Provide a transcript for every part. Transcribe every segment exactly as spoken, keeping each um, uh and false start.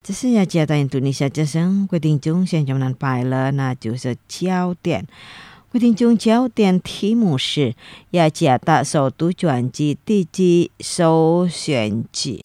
这是雅加达印度尼西亚之声规定中现在们摆了，那就是焦点。规定中焦点题目是雅加达首都转机地基首选举。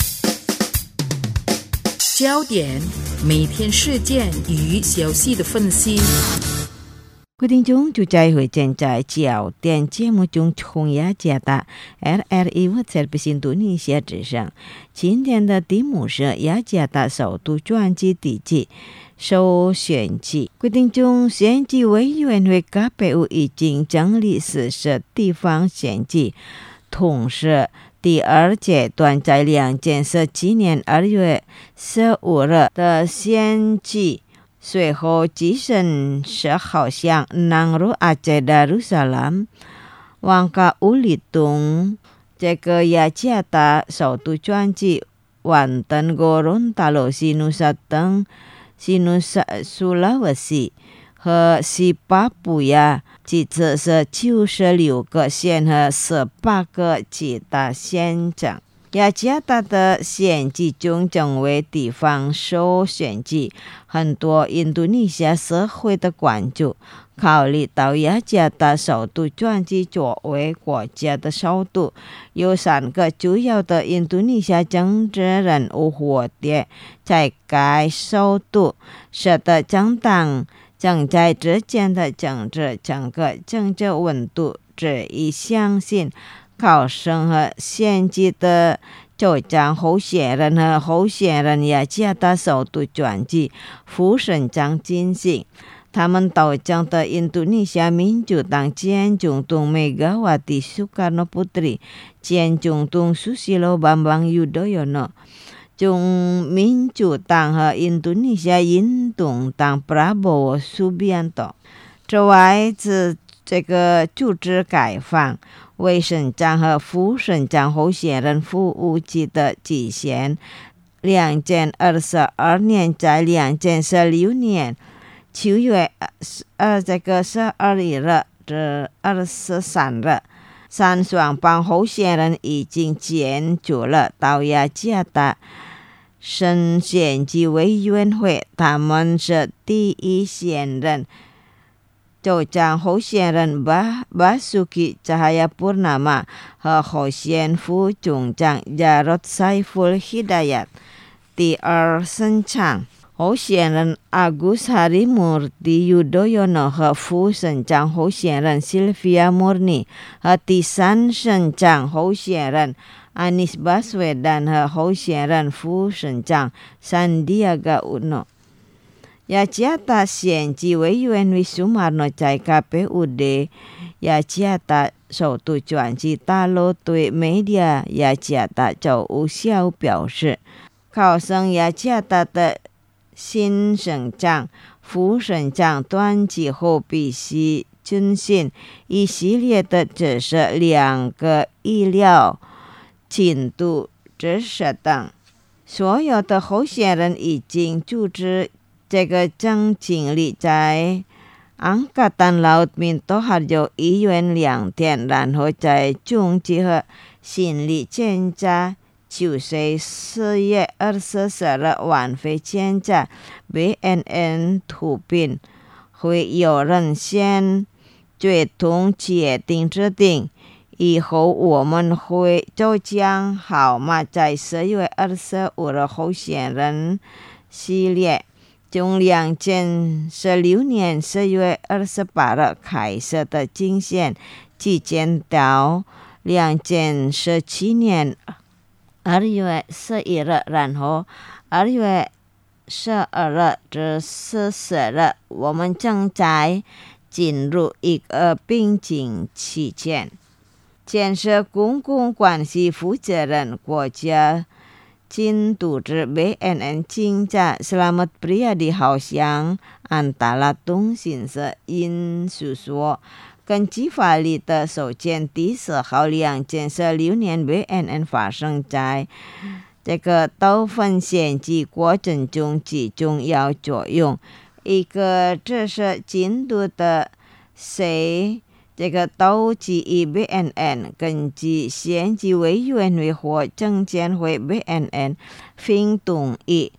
焦点每天事件与消息的分析。 规定中就在会见在焦点节目中从雅加达 R R I Service 印度尼西亚之声。今天的题目是雅加达首都转机地基首选举。规定中选举委员会 K P U 已经整理四十地方选举，同时第二阶段在两千十七年二月十五日的选举随后举行十号向南路阿杰达鲁萨兰往卡乌里东这个雅加达首都转机完登哥伦达罗西努萨等西努萨苏拉瓦西和西巴布亚，其次是九十六个县和十八个其他县长。雅加达的选举中成为地方首选举，很多印度尼西亚社会的关注。考虑到雅加达首都转机作为国家的首都，有三个主要的印度尼西亚政治人物活跃在该首都，使得政党正在之间的政治整个政治温度只以相信考生和选举的州长候选人和候选人雅加达首都转机副省长进行。他们斗争的印度尼西亚民主党前总统梅加瓦蒂苏卡诺普特里、前总统苏西罗班邦尤多尤诺、中民主党和印度尼西亚运动党 Prabowo Subianto。 之外，自这个组织改放为省长和副省长候选人服务期的期限两千二十二年在两千十六年九月二这个十二日至二十三日，三双方候选人已经签署了到雅加达省选举委员会，他们是第一现任州长候选人巴巴苏基扎哈亚普纳玛和候选副总长加罗塞夫希达亚。第二省长候选人阿古斯哈里穆尔蒂尤多尤诺和副省长候选人西尔菲亚穆尼和第三省长候选人阿尼斯巴斯维丹和候选人副省长桑迪亚加乌诺。雅加达选举委员会苏马诺在 K P U 的雅加达首都转机大楼对媒体雅加达州务校表示，考生雅加达的新省长、副省长端机后必须遵循一系列的只是两个意料进度知识等。所有的候选人已经组织这个正经历在安卡丹劳民都还有医院两天，然后在中集合心理检查。九岁四月二十四日晚会检查 B N N 图片，会有人先最终决定制定，以后我们会就将号码在十月二十五日候选人系列从两千十六年十月二十八日开始的竞选期间到两千十七年二月十一日，然后二月十二日至十四日，我们正在进入一个瓶颈期间。建设公共关系负责人国家金组织 B N N 竞价 Selamat Priyadi 好像安达拉东新社因述说，根据法律的首件第十号两千十六年 B N N 发生在这个斗分选举过程中起重要作用。一个这是进度的谁这个斗记忆 B N N 根据选举委员会或证监会 B N N 并同意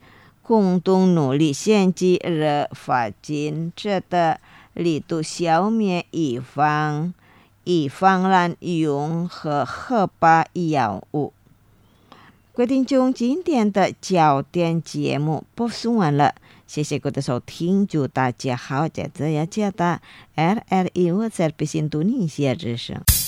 共同努力限制热发展者的力度，消灭预防预防滥用和合法药物。各位听众，今天的焦点节目播送完了，谢谢各位的收听，祝大家好，在这雅加达 R R I 我在北印度尼西亚之声。